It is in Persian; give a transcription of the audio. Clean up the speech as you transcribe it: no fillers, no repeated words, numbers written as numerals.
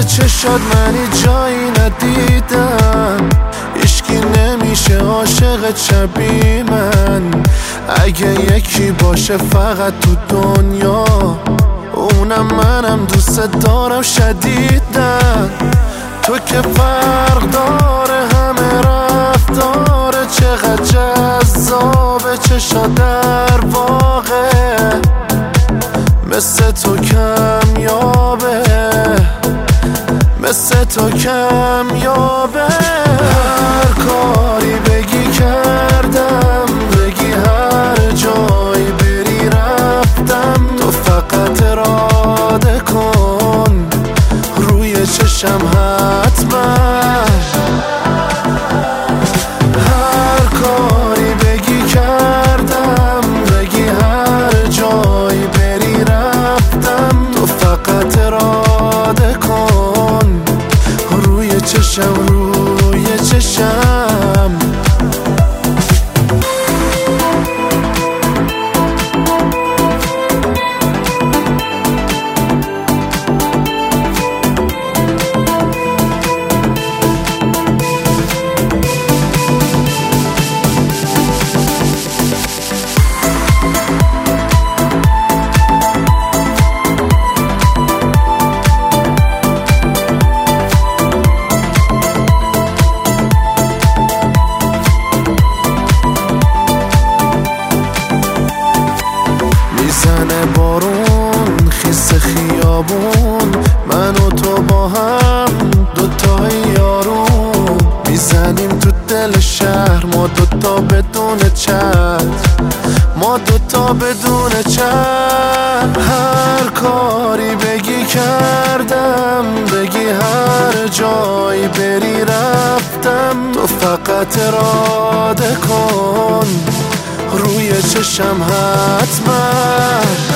چشات منی جایی ندیدم، هیچکی نمیشه عاشق شبیه من. اگه یکی باشه فقط تو دنیا، اونم منم دوست دارم شدیدن. تو که فرق داره همه رفتاره، چقدر جذابه چشات در واقع، مثل تو کمیابه، مثل تو کمیابه. هر کاری بگی کردم، بگی هر جایی بری رفتم. تو فقط اراده کن روی چشم حتما. هر کاری بگی کردم، بگی هر جایی بری رفتم. تو فقط اراده کن روی چشم، روی چشم. میزنه بارون خیس خیابون، من و تو با هم دوتای یارون. میزنیم تو دل شهر ما دوتا بدون چت، ما دوتا بدون چت. هر کاری بگی کردم، بگی هر جایی بری رفتم. تو فقط اراده کن روی چشم حتما.